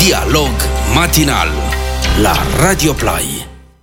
Dialog matinal la Radio Play.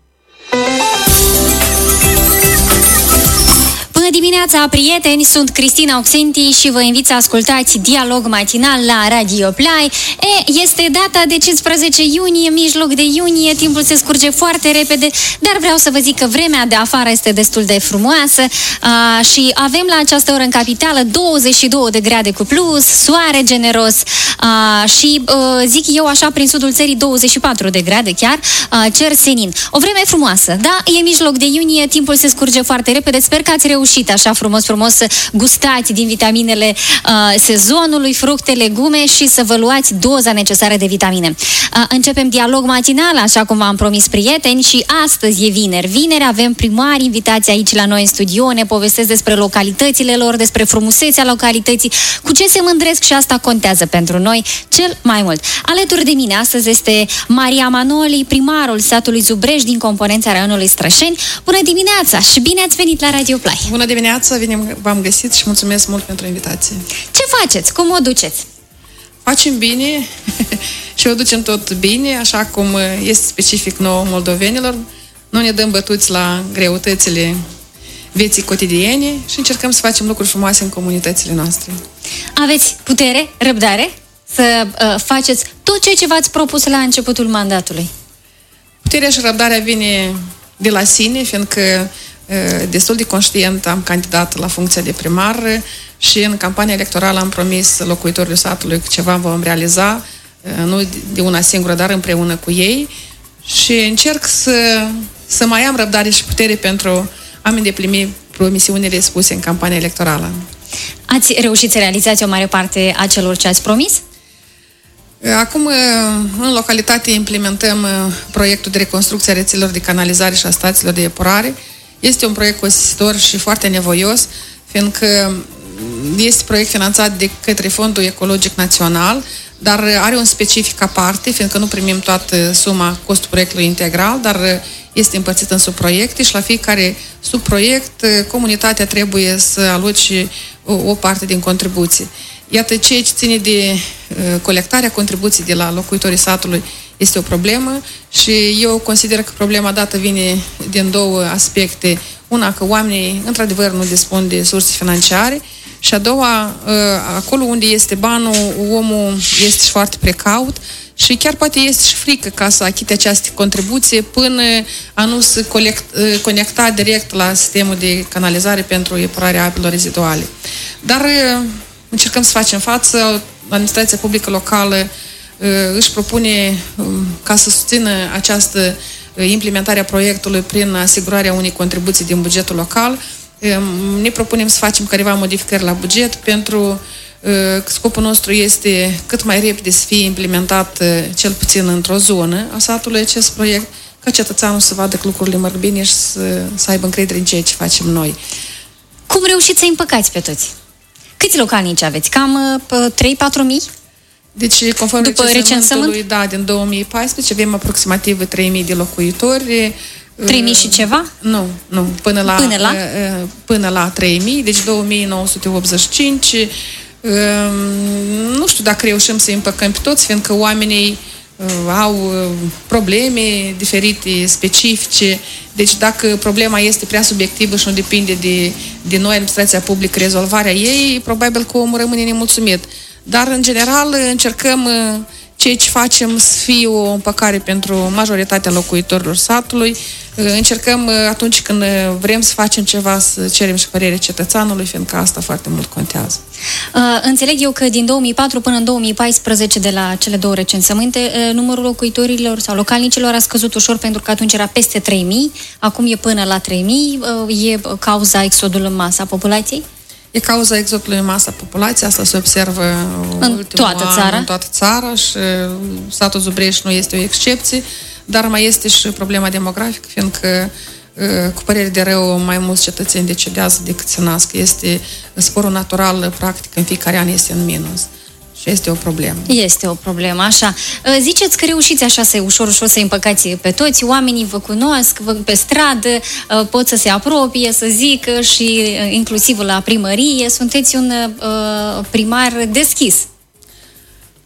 Bună dimineața, prieteni! Sunt Cristina Oxenti și vă invit să ascultați Dialog matinal la Radio Play. Este data de 15 iunie, mijloc de iunie, timpul se scurge foarte repede, dar vreau să vă zic că vremea de afară este destul de frumoasă și avem la această oră în capitală 22 de grade cu plus, soare generos și zic eu așa prin sudul țării 24 de grade chiar, cer senin. O vreme frumoasă, da? E mijloc de iunie, timpul se scurge foarte repede, sper că ați reușit așa frumos să gustați din vitaminele sezonului, fructe, legume și să vă luați doza necesară de vitamine. Începem dialog matinal, așa cum v-am promis, prieteni, și astăzi e vineri. Vineri avem primari invitați aici la noi în studio, ne povestesc despre localitățile lor, despre frumusețea localității, cu ce se mândresc și asta contează pentru noi cel mai mult. Alături de mine astăzi este Maria Manoli, primarul satului Zubreș din componența raionului Strășeni. Bună dimineața și bine ați venit la Radio Play! Bună dimineața, v-am găsit și mulțumesc mult pentru invitație. Ce faceți? Cum o duceți? Facem bine și o ducem tot bine, așa cum este specific nouă moldovenilor. Nu ne dăm bătuți la greutățile vieții cotidiene și încercăm să facem lucruri frumoase în comunitățile noastre. Aveți putere, răbdare să faceți tot ceea ce v-ați propus la începutul mandatului? Puterea și răbdarea vine de la sine, fiindcă destul de conștient am candidat la funcția de primar și în campania electorală am promis locuitorilor satului că ceva vom realiza, nu de una singură, dar împreună cu ei, și încerc să mai am răbdare și putere pentru a-mi îndeplini promisiunile spuse în campania electorală. Ați reușit să realizați o mare parte a celor ce ați promis? Acum, în localitate, implementăm proiectul de reconstrucție a rețelelor de canalizare și a stațiilor de epurare. Este un proiect costisitor și foarte nevoios, fiindcă este proiect finanțat de către Fondul Ecologic Național, dar are un specific aparte, fiindcă nu primim toată suma costul proiectului integral, dar este împărțit în subproiecte și la fiecare subproiect comunitatea trebuie să aloce o parte din contribuții. Iată, ceea ce ține de colectarea contribuției de la locuitorii satului este o problemă și eu consider că problema dată vine din două aspecte. Una, că oamenii într-adevăr nu dispun de surse financiare și a doua, acolo unde este banul, omul este și foarte precaut și chiar poate este și frică ca să achite această contribuție până a nu se conecta direct la sistemul de canalizare pentru epurarea apelor reziduale. Dar încercăm să facem față. Administrația publică locală își propune ca să susțină această implementare a proiectului prin asigurarea unei contribuții din bugetul local. Ne propunem să facem careva modificări la buget pentru că scopul nostru este cât mai repede să fie implementat cel puțin într-o zonă a satului acest proiect, ca cetățeanul să vadă că lucrurile merg bine și să aibă încredere în ceea ce facem noi. Cum reușiți să împăcați pe toți? Câți localnici aveți? Cam 3-4 mii? Deci, conform recensământului, din 2014, avem aproximativ 3.000 de locuitori. 3.000 și ceva? Nu, până la 3.000, deci 2.985. Nu știu dacă reușim să împăcăm pe toți, fiindcă oamenii au probleme diferite, specifice. Deci dacă problema este prea subiectivă și nu depinde de noi, administrația publică, rezolvarea ei, probabil că omul rămâne nemulțumit. Dar, în general, încercăm ceea ce facem să fie o împăcare pentru majoritatea locuitorilor satului. Încercăm atunci când vrem să facem ceva să cerem și părerea cetățeanului, fiindcă asta foarte mult contează. Înțeleg eu că din 2004 până în 2014, de la cele două recensământe, numărul locuitorilor sau localnicilor a scăzut ușor, pentru că atunci era peste 3.000, acum e până la 3.000. E cauza exodului în masă a populației? E cauza exodului în masă a populației, asta se observă în toată țara și satul Zubreș nu este o excepție, dar mai este și problema demografică, fiindcă cu părere de rău mai mulți cetățeni decedează decât se nasc. Este sporul natural, practic, în fiecare an este în minus. Și este o problemă. Este o problemă, așa. Ziceți că reușiți așa ușor să împăcați pe toți, oamenii vă cunosc, vă pe stradă, pot să se apropie, să zică, și inclusiv la primărie. Sunteți un primar deschis.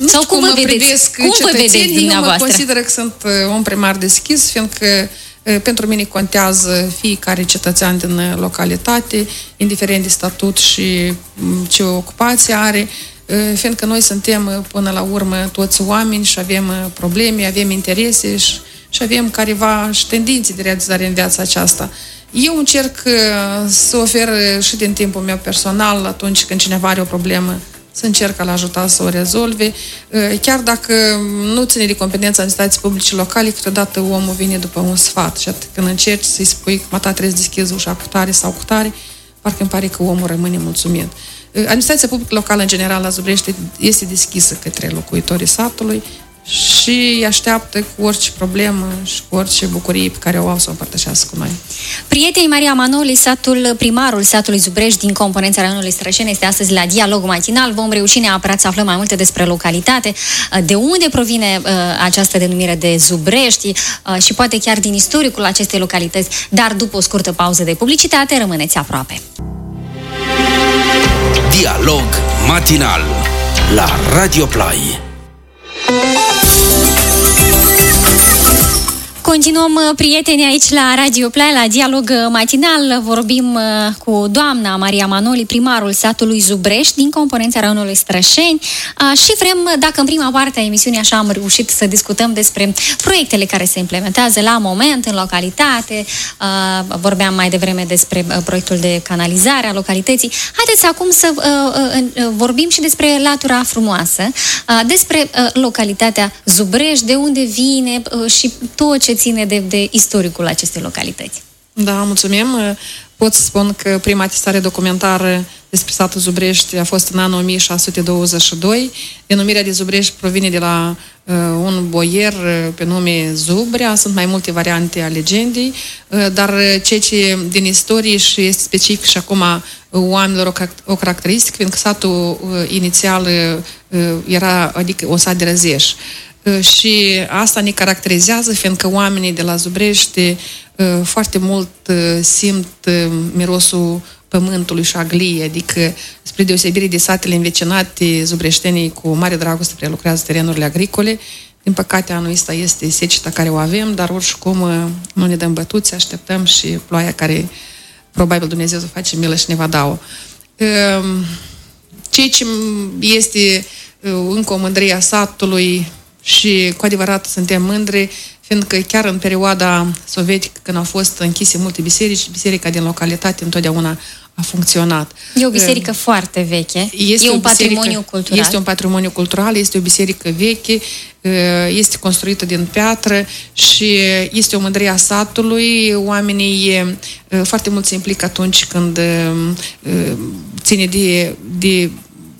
Sau cum vă vedeți? Cum vă vedeți dumneavoastră? Eu mă consider că sunt un primar deschis, fiindcă pentru mine contează fiecare cetățean din localitate, indiferent de statut și ce ocupație are, fiindcă noi suntem până la urmă toți oameni și avem probleme, avem interese și avem careva și tendințe de realizare în viața aceasta. Eu încerc să ofer și din timpul meu personal, atunci când cineva are o problemă, să încerc a-l ajuta să o rezolve. Chiar dacă nu ține de competența administrației publice locale, câteodată omul vine după un sfat și când încerci să-i spui că mata trebuie să deschizi ușa cu tare sau cu tare, parcă îmi pare că omul rămâne mulțumit. Administrația publică locală, în general, la Zubrești este deschisă către locuitorii satului și îi așteaptă cu orice problemă și cu orice bucurie pe care o au să o împărtășească cu noi. Prietenii Maria Manoli, primarul satului Zubrești din componența raionului Strășeni, este astăzi la Dialog Matinal. Vom reuși neapărat să aflăm mai multe despre localitate, de unde provine această denumire de Zubrești și poate chiar din istoricul acestei localități, dar după o scurtă pauză de publicitate, rămâneți aproape. Dialog Matinal la Radio Play. Continuăm, prieteni, aici la Radio Play, la Dialog Matinal. Vorbim cu doamna Maria Manoli, primarul satului Zubrești, din componența raionului Strășeni. Și vrem, dacă în prima parte a emisiunii așa am reușit să discutăm despre proiectele care se implementează la moment în localitate, vorbeam mai devreme despre proiectul de canalizare a localității. Haideți acum să vorbim și despre latura frumoasă, despre localitatea Zubrești, de unde vine și tot ce ține de istoricul acestei localități. Da, mulțumim. Pot să spun că prima atestare documentară despre satul Zubrești a fost în anul 1622. Denumirea de Zubrești provine de la un boier pe nume Zubrea. Sunt mai multe variante a legendei, dar ceea ce din istorie și este specific și acum oamenilor o caracteristică, fiindcă satul inițial era, adică un sat de răzeș. Și asta ne caracterizează, fiindcă oamenii de la Zubrești foarte mult simt mirosul pământului și a gliei, adică spre deosebire de satele învecinate, zubreștenii cu mare dragoste prelucrează terenurile agricole. Din păcate, anul ăsta este seceta care o avem, dar oricum nu ne dăm bătuți, așteptăm și ploaia care probabil Dumnezeu să face milă și ne va da-o. Ceea ce este încă o mândrie a satului și cu adevărat suntem mândri, fiindcă chiar în perioada sovietică, când au fost închise multe biserici, biserica din localitate întotdeauna a funcționat. E o biserică foarte veche, e un patrimoniu cultural. Este un patrimoniu cultural, este o biserică veche, este construită din piatră și este o mândrie a satului. Oamenii foarte mult se implică atunci când ține de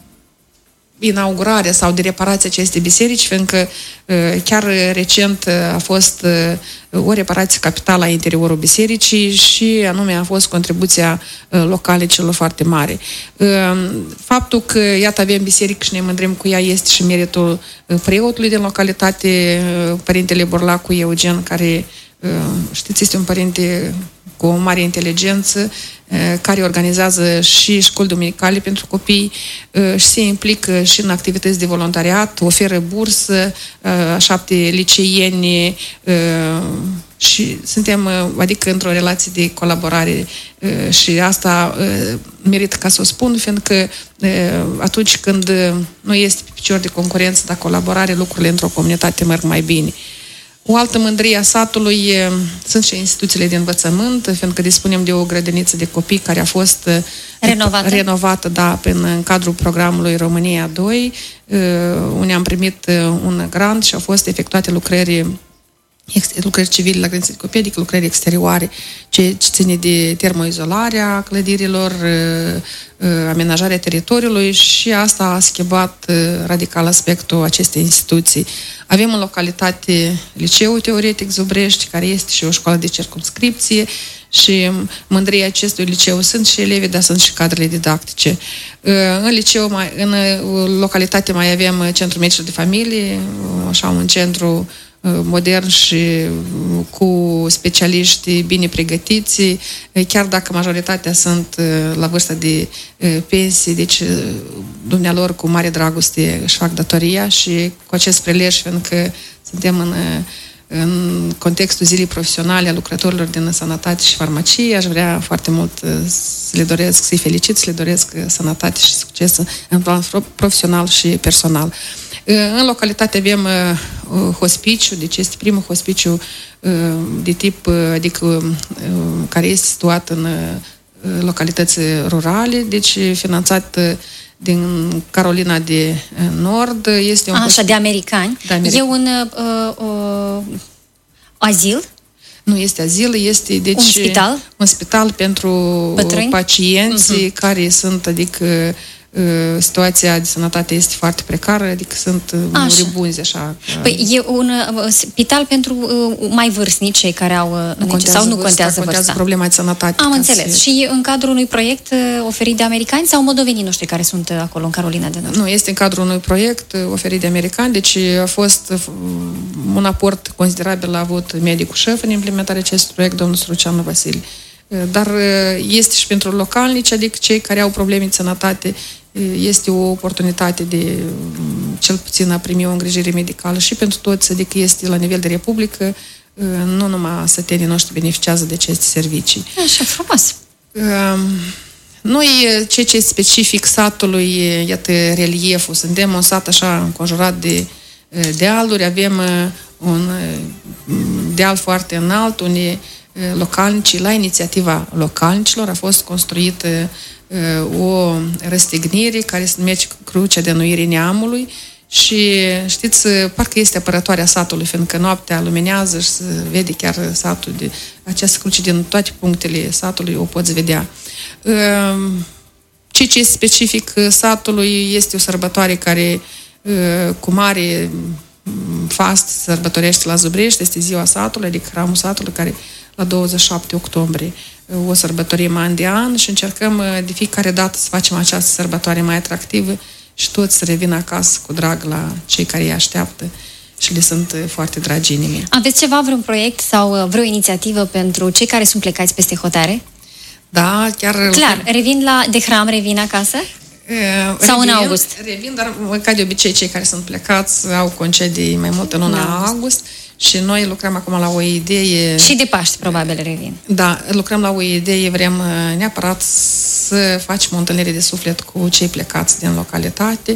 inaugurarea sau de reparația acestei biserici, fiindcă chiar recent a fost o reparație capitală a interiorul bisericii și anume a fost contribuția locală celor foarte mare. Faptul că, iată, avem biserică și ne mândrim cu ea este și meritul preotului din localitate, Părintele Borlacu Eugen, care, știți, este un părinte cu o mare inteligență, care organizează și școli duminicale pentru copii și se implică și în activități de voluntariat, oferă bursă a 7 liceieni și suntem, adică, într-o relație de colaborare și asta merită ca să o spun, fiindcă atunci când nu este pe picior de concurență, dar colaborare, lucrurile într-o comunitate merg mai bine. O altă mândrie a satului sunt și instituțiile de învățământ, fiindcă dispunem de o grădiniță de copii care a fost renovată, da, în cadrul programului România 2, unde am primit un grant și au fost efectuate lucrări civile la grădiniță de copii, adică lucrări exterioare, ce ține de termoizolarea clădirilor, amenajarea teritoriului și asta a schimbat radical aspectul acestei instituții. Avem în localitate liceul teoretic Zubrești, care este și o școală de circumscripție și mândria acestui liceu sunt și elevii, dar sunt și cadrele didactice. În liceu, în localitate mai avem centrul medic de familie, așa un centru modern și cu specialiști bine pregătiți, chiar dacă majoritatea sunt la vârstă de pensie, deci dumnealor cu mare dragoste își fac datoria și cu acest prilej, fiindcă suntem în contextul zilei profesionale a lucrătorilor din sănătate și farmacie, aș vrea foarte mult să le doresc, să-i felicit, să le doresc sănătate și succes în plan profesional și personal. În localitate avem hospiciu, deci este primul hospiciu de tip, adică care este situat în localități rurale, deci finanțat din Carolina de Nord. Este un așa, de americani. E un azil? Nu este azil, este deci un spital pentru bătrâni? Pacienți care sunt, adică situația de sănătate este foarte precară, adică sunt moribunzi, așa. Păi e un spital pentru mai vârstnici, cei care au sau nu contează vârsta? Problema de sănătate. Am înțeles. Și în cadrul unui proiect oferit de americani sau moldovenii noștri care sunt acolo în Carolina de Nord? Nu, este în cadrul unui proiect oferit de americani, deci a fost un aport considerabil a avut medicul șef în implementarea acestui proiect, domnul Struceanu Vasile. Dar este și pentru localnici, adică cei care au probleme de sănătate, este o oportunitate de cel puțin a primi o îngrijire medicală și pentru toți, adică este la nivel de republică, nu numai sătenii noștri beneficiază de aceste servicii. Așa, frumos! Noi, ce este specific satului, iată, relieful, suntem un sat așa înconjurat de dealuri, avem un deal foarte înalt, unde localnicii, la inițiativa localnicilor a fost construită o răstignire care se numește Crucea de Înnoire Neamului și știți, parcă este apărătoarea satului, fiindcă noaptea luminează și se vede chiar satul, de această cruce din toate punctele satului o poți vedea. Ce este specific satului este o sărbătoare care cu mare fast sărbătorește la Zubrești, este ziua satului, adică hramul satului, care la 27 octombrie o sărbătorim an de an și încercăm de fiecare dată să facem această sărbătoare mai atractivă și toți să revină acasă cu drag la cei care îi așteaptă și le sunt foarte dragi inimii. Aveți ceva, vreun proiect sau vreo inițiativă pentru cei care sunt plecați peste hotare? Da, chiar... Clar, de hram revin acasă? Sau în august? Revin, dar ca de obicei cei care sunt plecați au concedii mai mult în luna august. Și noi lucrăm acum la o idee... Și de Paști, probabil, revin. Da, lucrăm la o idee, vrem neapărat să facem o întâlnire de suflet cu cei plecați din localitate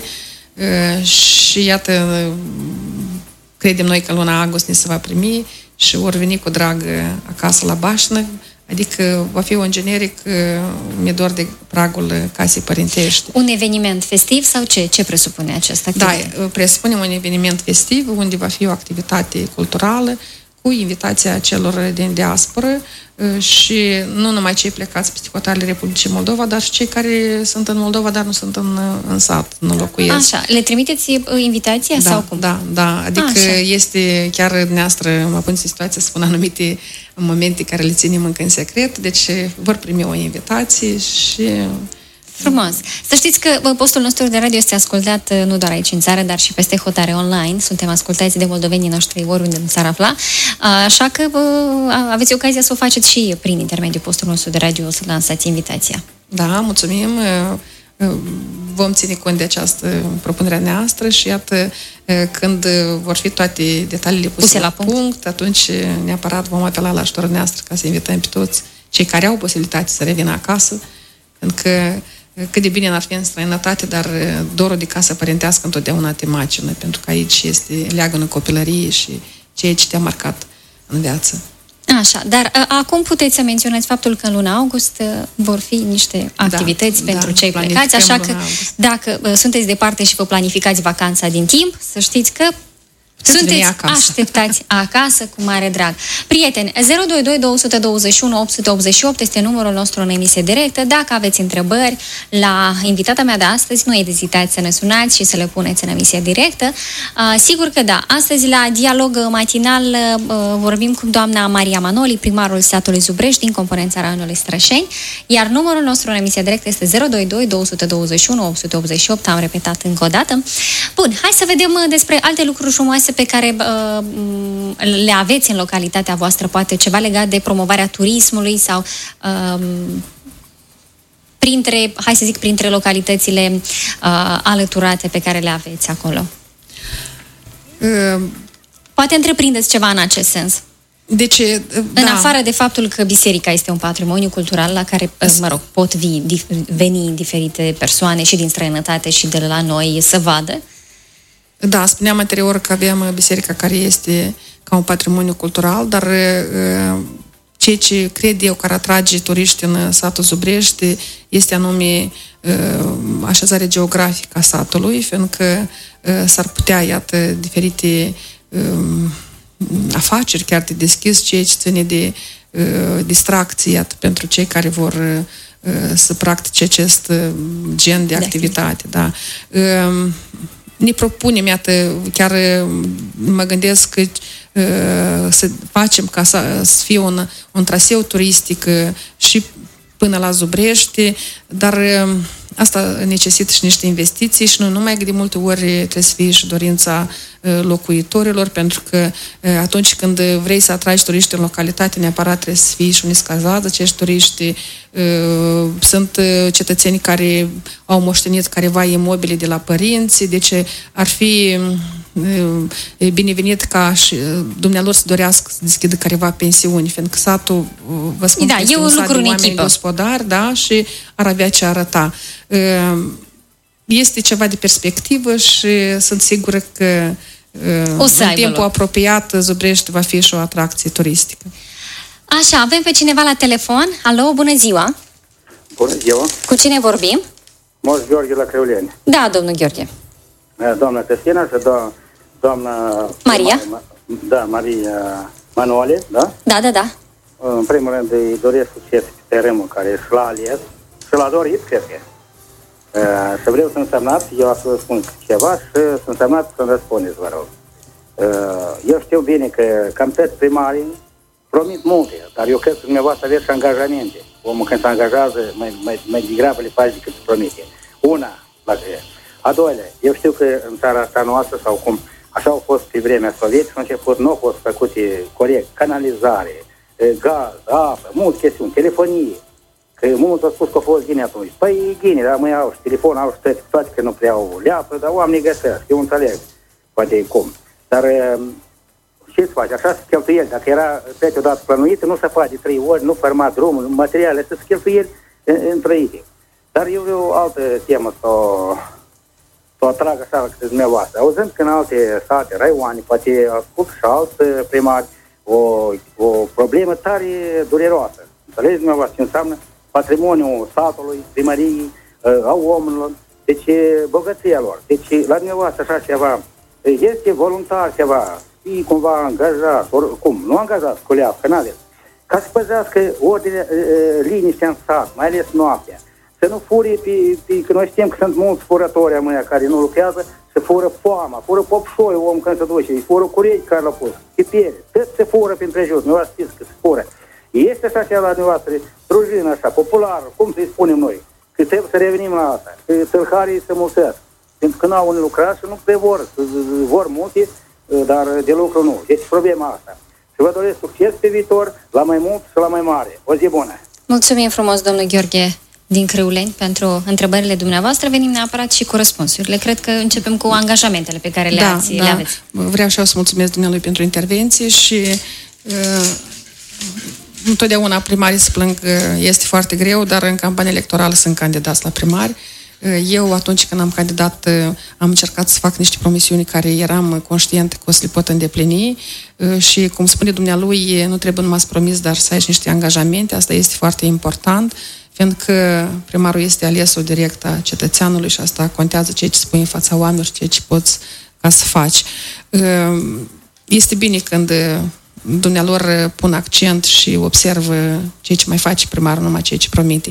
și iată, credem noi că luna august ne se va primi și vor veni cu drag acasă la Bașnă, adică va fi un generic, mi-e doar de pragul casei părintești. Un eveniment festiv sau ce? Ce presupune această activitate? Da, presupune un eveniment festiv unde va fi o activitate culturală cu invitația celor din diasporă și nu numai cei plecați peste hotarele Republicii Moldova, dar și cei care sunt în Moldova, dar nu sunt în sat, nu locuiesc. Așa, le trimiteți invitația sau cum? Da, adică este chiar dumneavoastră, mă pun în situația să spun anumite momente care le ținem încă în secret, deci vor primi o invitație și... Frumos! Să știți că postul nostru de radio este ascultat nu doar aici în țară, dar și peste hotare online. Suntem ascultați de moldovenii noștri oriunde s-ar afla, așa că aveți ocazia să o faceți și prin intermediul postului nostru de radio, să lansați invitația. Da, mulțumim! Vom ține cont de această propunere noastră și iată, când vor fi toate detaliile puse la punct, atunci neapărat vom apela la ajutorul noastră ca să invităm pe toți cei care au posibilitatea să revină acasă, pentru că cât de bine n-ar fi în străinătate, dar dorul de casă părintească întotdeauna te macină, pentru că aici este leagănă copilărie și ceea ce te-a marcat în viață. Așa, dar acum puteți să menționați faptul că în luna august vor fi niște activități pentru cei plecați, așa că dacă sunteți departe și vă planificați vacanța din timp, să știți că sunteți așteptați acasă cu mare drag. Prieteni, 022 221 888 este numărul nostru în emisie directă. Dacă aveți întrebări la invitata mea de astăzi, nu ezitați să ne sunați și să le puneți în emisie directă. Sigur că da. Astăzi la Dialog Matinal vorbim cu doamna Maria Manoli, primarul satului Zubrești din componența raionului Strășeni, iar numărul nostru în emisie directă este 022 221 888. Am repetat încă o dată. Bun, hai să vedem despre alte lucruri frumoase fructuoase pe care le aveți în localitatea voastră, poate ceva legat de promovarea turismului sau printre localitățile alăturate pe care le aveți acolo? Poate întreprindeți ceva în acest sens. Deci, în afară de faptul că biserica este un patrimoniu cultural la care, pot veni diferite persoane și din străinătate și de la noi să vadă. Da, spuneam anterior că avem biserica care este ca un patrimoniu cultural, dar ceea ce cred eu că ar atrage turiști în satul Zubrești este anume așezarea geografică a satului, fiindcă s-ar putea, iată, diferite afaceri chiar de deschis, ceea ce ține de distracție, iată, pentru cei care vor să practice acest gen de activitate. Da. Ne propunem, iată, chiar mă gândesc că să facem ca să fie un traseu turistic și până la Zubrești, dar asta necesită și niște investiții și nu numai că de multe ori trebuie să fie și dorința locuitorilor, pentru că atunci când vrei să atragi turiști în localitate, neapărat trebuie să fie și unii scazați. Acești turiști sunt cetățeni care au moștenit careva imobile de la părinți, deci ar fi binevenit ca și dumnealor să dorească să deschidă careva pensiuni, fiindcă satul, vă spun, că este un sat de oameni gospodari, da, și ar avea ce arăta. Este ceva de perspectivă și sunt sigură că în timpul apropiat Zubrești va fi și o atracție turistică. Așa, avem pe cineva la telefon. Alo, bună ziua! Bună ziua! Cu cine vorbim? Moș Gheorghe la Crăuleni. Da, domnul Gheorghe. Doamna Cristina și doamna... Maria? Da, Maria Manuale, da? Da. În primul rând îi doresc succes pe terenul care și l-a ales și l-a dorit, cred că. Și vreau să însemnați, eu o să vă spun ceva și să însemnați să-mi răspundeți, vă rog. Eu știu bine că cam toți primarii promit multe, dar eu cred că dumneavoastră aveți și angajamente. Omul când se angajează, mai degrabă le face decât promite. Una, la că a doilea, eu știu că în țara asta noastră, sau cum, așa au fost pe vremea sovietică, început nu au fost făcute corect, canalizare, gaz, apă, multe chestiuni, telefonie. Că mulți au spus că a fost Ghine atunci. Păi Ghine, dar mai au și telefon, au și toate că nu prea au leapă, dar oamenii găsesc, eu înțeleg, poate cum. Dar ce să faci? Așa se cheltuieli. Dacă era plăte odată plănuită, nu se face 3 ori, nu forma drumul, materiale, să se cheltuieli întrăite. Dar eu vreau o altă temă să o atrag așa câte dumneavoastră. Auzând că în alte state, raioane, poate au spus și alți primari, o problemă tare dureroasă. Înțelegeți dumneavoastră ce înseamnă patrimoniul satului, primăriei, a omilor, deci bogăția lor. Deci la dumneavoastră așa ceva, este voluntar ceva, fii cumva angajat, oricum, nu angajat, sculeaf, că n-aveți, ca să păzească ordine, liniștea în sat, mai ales noaptea. Să nu fure, că noi știm că sunt mulți furători amâia care nu lucrează, să fură foama, fură popșoi om când se duce, îi fură curechi care l-au pus, chipiere, tot se fură prin prejur, nu știți că se fură. Este așa ceva la dumneavoastră, drujină așa, populară, cum să-i spunem noi, că trebuie să revenim la asta, că tâlharii se mulțesc, pentru că n-au unii lucrat și nu prea vor multe, dar de lucru nu. Deci problema asta. Și vă doresc succes pe viitor, la mai mult și la mai mare. O zi bună! Mulțumim frumos, domnul Gheorghe din Crăuleni, pentru întrebările dumneavoastră. Venim neapărat și cu răspunsurile. Cred că începem cu angajamentele pe care le aveți. Vreau și eu să mulțumesc dumnealui pentru intervenție și întotdeauna primarii se plâng că este foarte greu, dar în campania electorală sunt candidați la primari. Eu, atunci când am candidat, am încercat să fac niște promisiuni care eram conștient că o să le pot îndeplini și, cum spune dumnealui, nu trebuie numai să promis, dar să ai niște angajamente. Asta este foarte important, fiindcă primarul este alesul direct a cetățeanului și asta contează ceea ce spui în fața oamenilor și ceea ce poți ca să faci. Este bine când dumnealor pun accent și observă ceea ce mai face primarul, numai ceea ce promite.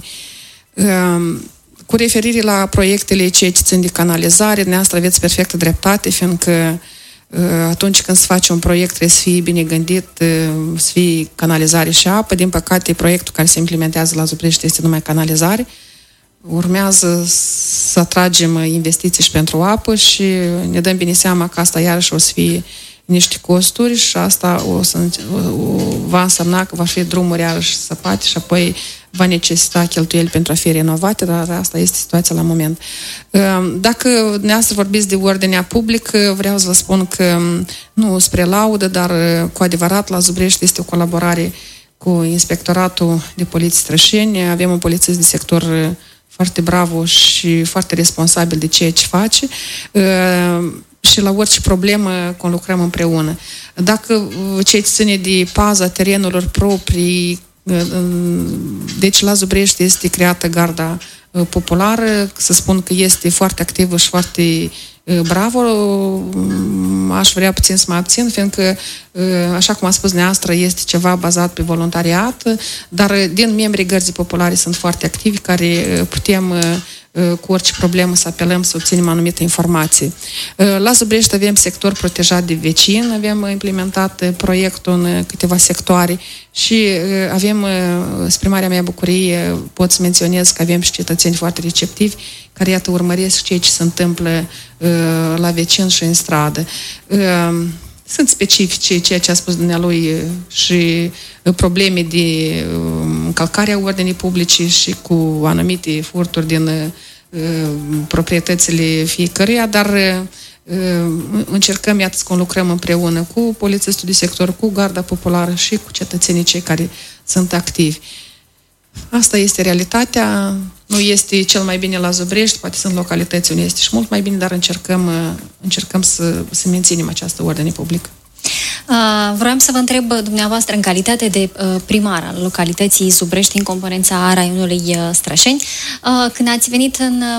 Cu referire la proiectele ceea ce țin de canalizare, dumneavoastră aveți perfectă dreptate, fiindcă atunci când se face un proiect trebuie să fie bine gândit, să fie canalizare și apă. Din păcate, proiectul care se implementează la Zubrești este numai canalizare. urmează să atragem investiții și pentru apă și ne dăm bine seama că asta iarăși o să fie niște costuri și asta va însemna că va fi drumuri iarăși săpate și apoi va necesita cheltuieli pentru a fi renovate, dar asta este situația la moment. Dacă dumneavoastră vorbiți de ordinea publică, vreau să vă spun că nu spre laudă, dar cu adevărat la Zubrești este o colaborare cu Inspectoratul de Poliție Strășeni. Avem un polițist de sector foarte bravo și foarte responsabil de ceea ce face și la orice problemă conlucrăm împreună. Dacă ce ține de paza terenurilor proprii, deci la Zubrești este creată garda populară, să spun că este foarte activă și foarte bravo, aș vrea puțin să mă abțin, fiindcă, așa cum a spus dumneavoastră, este ceva bazat pe voluntariat, dar din membrii gărzii populare sunt foarte activi, care putem cu orice problemă să apelăm să obținem anumite informații. La Zubrești avem sector protejat de vecin, avem implementat proiectul în câteva sectoare și avem, spre marea mea bucurie, pot să menționez că avem și cetățeni foarte receptivi, care, iată, urmăresc ceea ce se întâmplă la vecin și în stradă. Sunt specifice ceea ce a spus dumnealui și probleme de încălcarea ordinii publice și cu anumite furturi din proprietățile fiecăruia, dar încercăm, iată, să conlucrăm împreună cu polițistul de sector, cu garda populară și cu cetățenii cei care sunt activi. Asta este realitatea, nu este cel mai bine la Zubrești, poate sunt localități unde este și mult mai bine, dar încercăm să menținem această ordine publică. Vreau să vă întreb dumneavoastră, în calitate de primar al localității Zubrești, în componența raionului Strășeni, când ați venit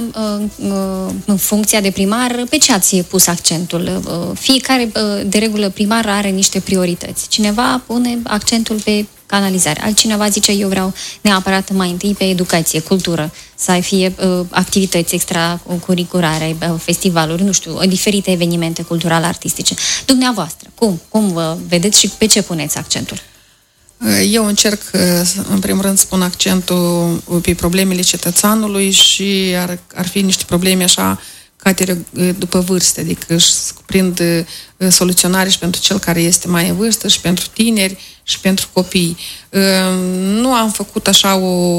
în funcția de primar, pe ce ați pus accentul? Fiecare, de regulă, primar are niște priorități. Cineva pune accentul pe canalizare, altcineva zice, eu vreau neapărat mai întâi pe educație, cultură, să fie activități extracurriculare, festivaluri, nu știu, diferite evenimente culturale, artistice. Dumneavoastră, cum vă vedeți și pe ce puneți accentul? Eu încerc, în primul rând, să pun accentul pe problemele cetățeanului și ar fi niște probleme așa după vârste, adică își cuprind soluționare și pentru cel care este mai în vârstă și pentru tineri și pentru copii. Nu am făcut așa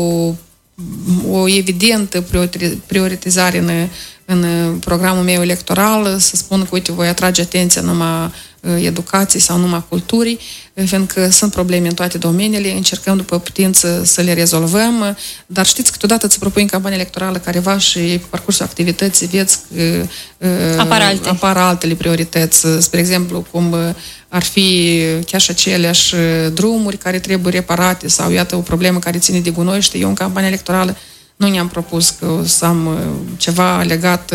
o evidentă prioritizare în programul meu electoral, să spun că, uite, voi atrage atenția numai educației sau numai culturii, fiindcă sunt probleme în toate domeniile, încercăm după putință să le rezolvăm, dar știți, câteodată îți propui în campania electorală careva și pe parcursul activității veți apar altele priorități. Spre exemplu, cum ar fi chiar și aceleași drumuri care trebuie reparate sau, iată, o problemă care ține de gunoi. Știi, eu în campania electorală nu ne-am propus că să am ceva legat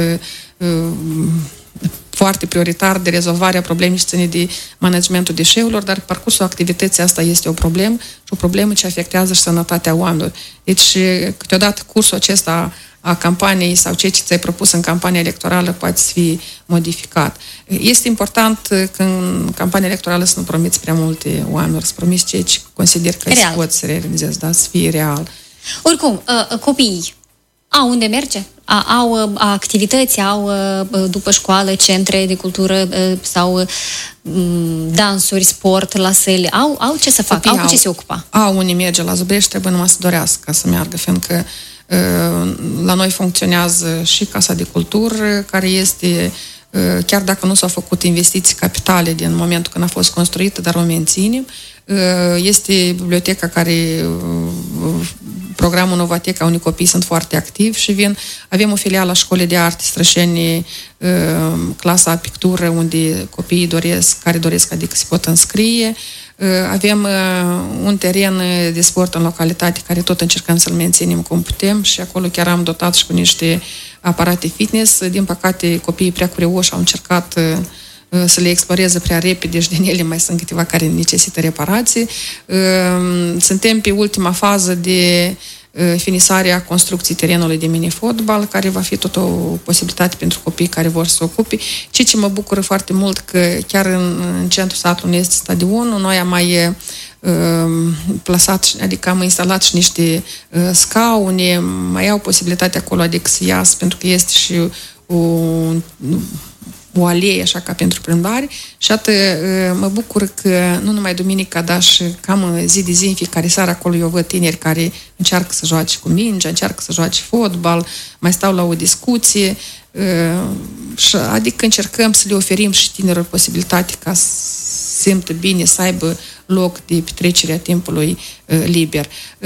foarte prioritar de rezolvarea problemei și ține de managementul deșeurilor, dar parcursul activității asta este o problemă și o problemă ce afectează și sănătatea oamenilor. Deci, câteodată, cursul acesta a campaniei sau ceea ce ți-ai propus în campania electorală poate să fie modificat. Este important că în campania electorală să nu promiți prea multe oamenilor, să promiți ceea ce consider că se pot să realizezi, da, să fie real. Oricum, copiii au unde merge? Au activități, au după școală, centre de cultură sau dansuri, sport la săli. Au ce să facă? Au cu ce se ocupa? Unii merge la Zubrești, trebuie numai să dorească ca să meargă, fiindcă la noi funcționează și Casa de Cultură, care este, chiar dacă nu s-au făcut investiții capitale din momentul când a fost construită, dar o menținem. Este biblioteca care, programul Novateca, unde copiii sunt foarte activi și vin. Avem o filială la Școlii de Arte Strășeni, clasa pictură, unde copiii care doresc, adică se pot înscrie. Avem un teren de sport în localitate care tot încercăm să-l menținem cum putem și acolo chiar am dotat și cu niște aparate fitness. Din păcate, copiii prea curioși au încercat să le exploreze prea repede și din ele mai sunt câteva care necesită reparații. Suntem pe ultima fază de finisarea construcției terenului de mini-fotbal, care va fi tot o posibilitate pentru copii care vor să ocupe. Ce mă bucură foarte mult că chiar în centrul satului este stadionul, noi am mai plasat, adică am instalat și niște scaune, mai au posibilitatea acolo, adică să iasă, pentru că este și o alee, așa ca pentru plimbare. Și atât mă bucur că nu numai duminica, dar și cam zi de zi, în fiecare seară acolo eu văd tineri care încearcă să joace cu mingea, încearcă să joace fotbal, mai stau la o discuție, și adică încercăm să le oferim și tinerilor posibilitate ca să simtă bine, să aibă loc de petrecere a timpului liber.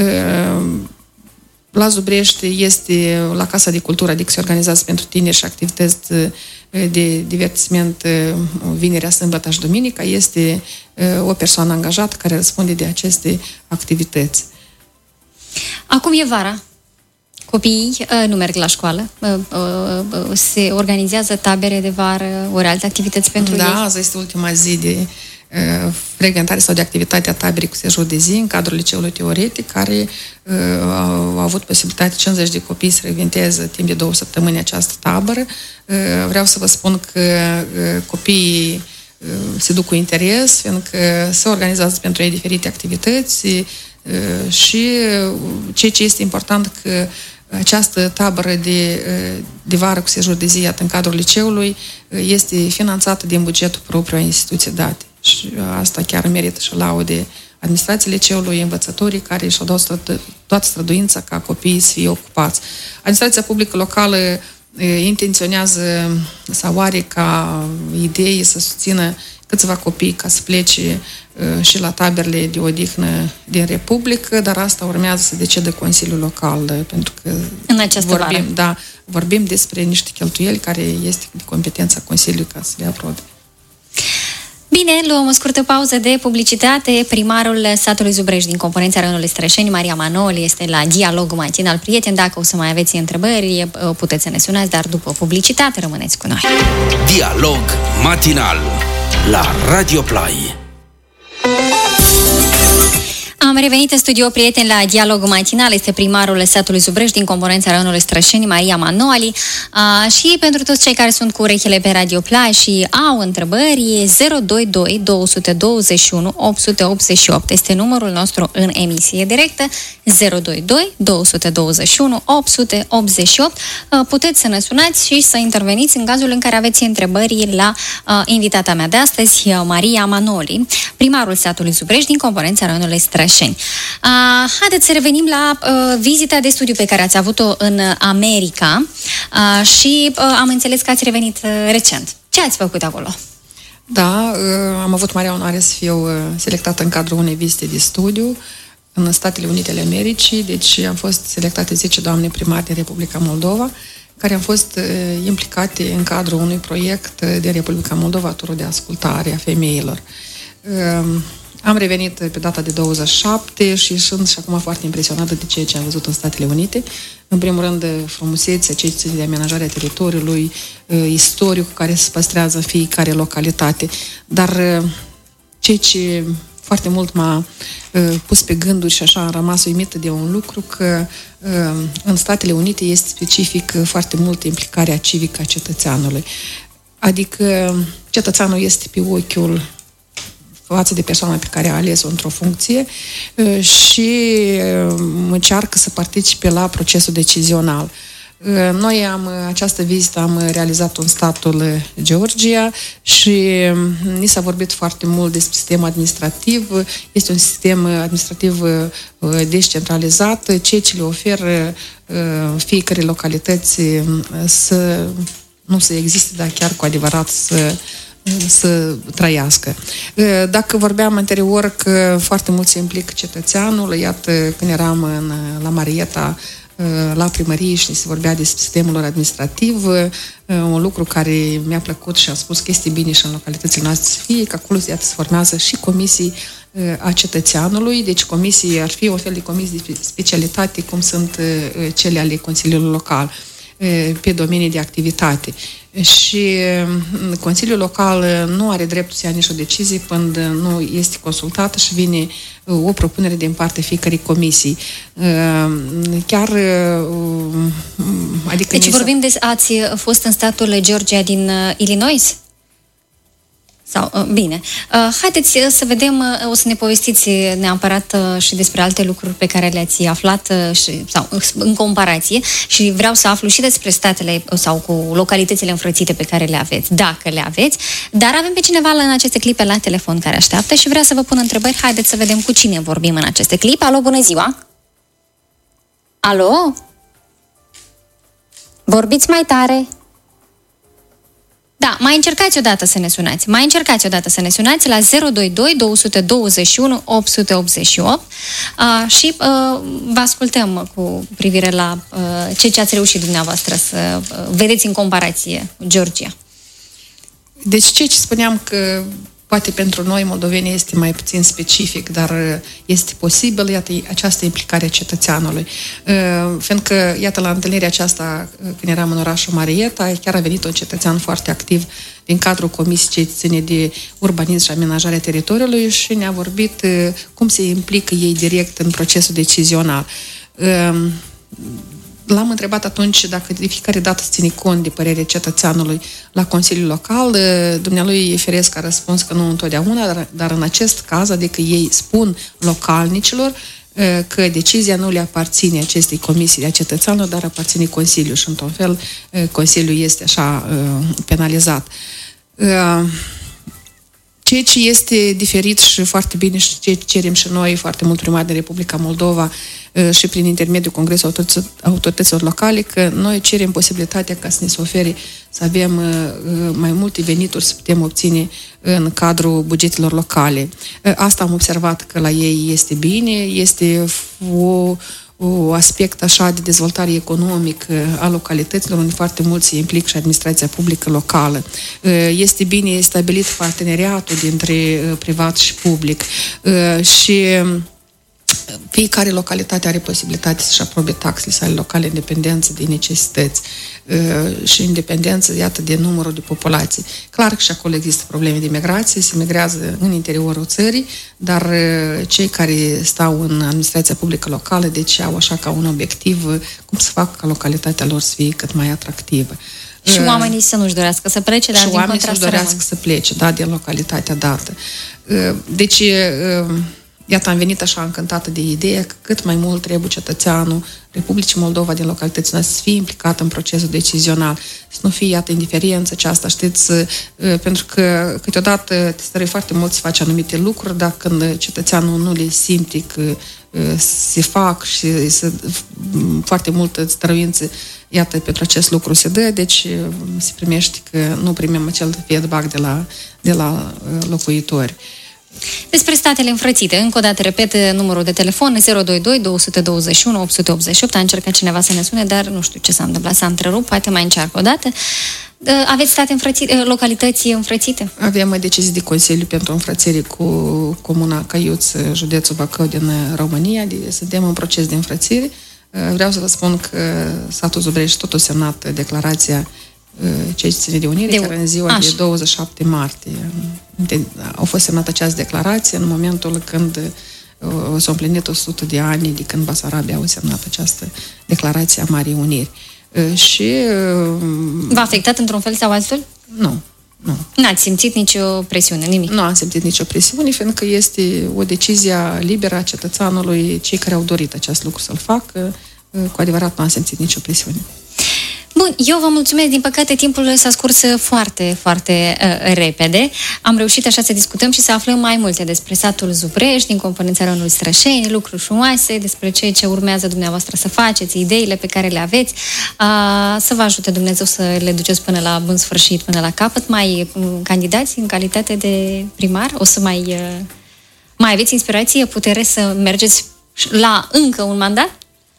La Zubrești este la Casa de Cultură, adică se organizează pentru tineri și activități de divertisment vinerea, sâmbătă și duminica. Este o persoană angajată care răspunde de aceste activități. Acum e vara. Copiii nu merg la școală. Se organizează tabere de vară, ori alte activități pentru ei? Da, azi este ultima zi de frecventare sau de activitate a taberei cu sejur de zi în cadrul liceului teoretic, care au avut posibilitatea 50 de copii să frecventeze timp de 2 săptămâni această tabără. Vreau să vă spun că copiii se duc cu interes, fiindcă se organizează pentru ei diferite activități și ceea ce este important că această tabără de vară cu sejur de zi, iată, în cadrul liceului, este finanțată din bugetul propriu a instituției date. Și asta chiar merită și laude administrației liceului, învățătorii care și-au dat toată străduința ca copiii să fie ocupați. Administrația publică locală intenționează sau are ca idee să susțină câțiva copii ca să plece și la taberele de odihnă din Republică, dar asta urmează să decide Consiliul Local, pentru că în această vară. Vorbim despre niște cheltuieli care este de competența Consiliului ca să le aprobe. Bine, luăm o scurtă pauză de publicitate. Primarul satului Zubrești din componența raionului Strășeni, Maria Manoli, este la dialogul matinal. Prieteni, dacă o să mai aveți întrebări, puteți să ne sunați, dar după publicitate rămâneți cu noi. Dialog matinal la Radio Play. Am revenit în studio, prieteni, la dialogul matinal. Este primarul satului Zubrești din componența raionului Strășeni, Maria Manoli. Și pentru toți cei care sunt cu urechile pe Radio Play și au întrebări, 022 221 888 este numărul nostru în emisie directă. 022 221 888. Puteți să ne sunați și să interveniți în cazul în care aveți întrebări la invitata mea de astăzi, Maria Manoli, primarul satului Zubrești din componența raionului Strășeni. Haideți să revenim la vizita de studiu pe care ați avut-o în America și am înțeles că ați revenit recent. Ce ați făcut acolo? Da, am avut marea onoare să fiu selectată în cadrul unei vizite de studiu în Statele Unite ale Americii, deci am fost selectate 10 doamne primari din Republica Moldova, care am fost implicate în cadrul unui proiect de Republica Moldova, turul de ascultare a femeilor. Am revenit pe data de 27 și sunt și acum foarte impresionată de ceea ce am văzut în Statele Unite. În primul rând, frumusețea, ceea ce ține de amenajarea teritoriului, istoricul care se păstrează în fiecare localitate. Dar ceea ce foarte mult m-a pus pe gânduri și așa am rămas uimită de un lucru, că în Statele Unite este specific foarte mult implicarea civică a cetățeanului. Adică cetățeanul este pe ochiul față de persoana pe care a ales-o într-o funcție și încearcă să participe la procesul decizional. Noi această vizită am realizat-o în statul Georgia și ni s-a vorbit foarte mult despre sistemul administrativ. Este un sistem administrativ descentralizat, ceea ce le oferă fiecare localități să nu să existe, dar chiar cu adevărat să trăiască. Dacă vorbeam anterior că foarte mult se implică cetățeanul, iată, când eram la Marieta, la primărie și se vorbea despre sistemul lor administrativ, un lucru care mi-a plăcut și a spus că este bine și în localitățile noastre să fie, că acolo iată, se formează și comisii a cetățeanului, deci comisii ar fi o fel de comisii de specialitate cum sunt cele ale Consiliului Local. pe domenii de activitate. Și Consiliul Local nu are dreptul să ia nicio decizie până nu este consultată și vine o propunere din partea fiecărei comisii. Chiar, adică... Deci vorbim ați fost în statul Georgia din Illinois? Sau, bine. Haideți să vedem, o să ne povestiți neapărat și despre alte lucruri pe care le-ați aflat sau în comparație, și vreau să aflu și despre statele sau cu localitățile înfrățite pe care le aveți, dacă le aveți, dar avem pe cineva în aceste clipe la telefon care așteaptă și vrea să vă pun întrebări. Haideți să vedem cu cine vorbim în aceste clipe. Alo, bună ziua! Alo? Vorbiți mai tare! Da, mai încercați odată să ne sunați. La 022 221 888 și vă ascultăm cu privire la ce ați reușit dumneavoastră să vedeți în comparație Georgia. Deci ce spuneam că poate pentru noi, moldoveni, este mai puțin specific, dar este posibil, iată, această implicare a cetățeanului. Fiindcă, iată, la întâlnirea aceasta, când eram în orașul Marieta, chiar a venit un cetățean foarte activ din cadrul Comisiei ce ține de urbanism și amenajarea teritoriului și ne-a vorbit cum se implică ei direct în procesul decizional. L-am întrebat atunci dacă de fiecare dată se ține cont de părerea cetățeanului la Consiliul Local. Dumnealui Feresc a răspuns că nu întotdeauna, dar în acest caz, adică ei spun localnicilor că decizia nu le aparține acestei comisii de a cetățeanului, dar aparține Consiliului și, într-un fel, Consiliul este așa penalizat. Ceea ce este diferit și foarte bine și ce cerem și noi foarte mult primari din Republica Moldova și prin intermediul Congresului Autorităților Locale, că noi cerem posibilitatea ca să ne se ofere să avem mai multe venituri să putem obține în cadrul bugetelor locale. Asta am observat că la ei este bine, este o aspect așa de dezvoltare economică a localităților, unde foarte mult se implică și administrația publică locală. Este bine stabilit parteneriatul dintre privat și public și fiecare localitate are posibilitatea să-și aprobe taxele sale locale, independență de necesități și independență, iată, de numărul de populație. Clar că și acolo există probleme de migrație, se migrează în interiorul țării, dar cei care stau în administrația publică locală, deci au așa ca un obiectiv cum să facă ca localitatea lor să fie cât mai atractivă. Și oamenii să nu-și dorească să plece, dar și din oamenii contrast să-și dorească să plece, da, din localitatea dată. Deci, iată, am venit așa încântată de ideea că cât mai mult trebuie cetățeanul Republicii Moldova din localitățile noastre să fie implicat în procesul decizional, să nu fie, iată, indiferență aceasta, știți, pentru că câteodată te stărui foarte mult să faci anumite lucruri, dar când cetățeanul nu le simte că se fac și foarte multă stăruință, iată, pentru acest lucru se dă, deci se primește că nu primim acel feedback de la locuitori. Despre statele înfrățite, încă o dată repet numărul de telefon 022 221 888. A încercat cineva să ne sune, dar nu știu ce s-a întâmplat, s-a întrerupt, poate mai încearcă o dată. Aveți state înfrățite, localități înfrățite? Avem decizii de Consiliu pentru înfrățire cu Comuna Căiuț, județul Bacău din România, suntem în proces de înfrățire. Vreau să vă spun că satul Zubrești tot a semnat declarația ce ține de unire, chiar în ziua de 27 martie. Au fost semnată această declarație în momentul când s-au împlinit 100 de ani de când Basarabia au semnat această declarație a Marii Uniri. Și... V-a afectat într-un fel sau altul? Nu. N-ați simțit nicio presiune, nimic? Nu am simțit nicio presiune, fiindcă este o decizie liberă a cetățeanului, cei care au dorit acest lucru să-l facă. Cu adevărat nu am simțit nicio presiune. Bun, eu vă mulțumesc. Din păcate, timpul s-a scurs foarte, foarte repede. Am reușit așa să discutăm și să aflăm mai multe despre satul Zubrești, din componența Rândului Strășeni, lucruri frumoase, despre ce urmează dumneavoastră să faceți, ideile pe care le aveți. Să vă ajute Dumnezeu să le duceți până la bun sfârșit, până la capăt. Mai candidați în calitate de primar? O să mai aveți inspirație, putere să mergeți la încă un mandat?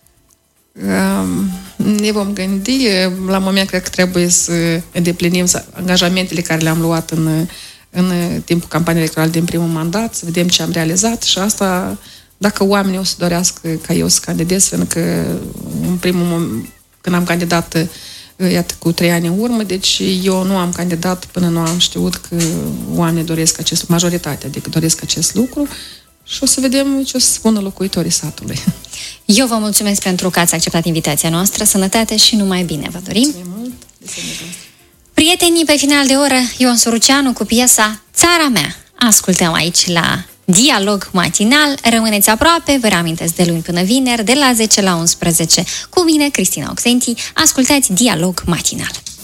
Ne vom gândi. La moment cred că trebuie să îndeplinim angajamentele care le-am luat în timpul campaniei electorale din primul mandat, să vedem ce am realizat și asta, dacă oamenii o să dorească ca eu să candidez, pentru că în primul moment, când am candidat iată, cu 3 ani în urmă, deci eu nu am candidat până nu am știut că oamenii doresc majoritatea, adică doresc acest lucru și o să vedem ce o să spună locuitorii satului. Eu vă mulțumesc pentru că ați acceptat invitația noastră, sănătate și numai bine vă dorim. Prietenii, pe final de oră, Ion Suruceanu cu piesa Țara mea. Ascultăm aici la Dialog Matinal. Rămâneți aproape, vă reamintesc, de luni până vineri, de la 10 la 11. Cu mine, Cristina Oxentii, ascultați Dialog Matinal.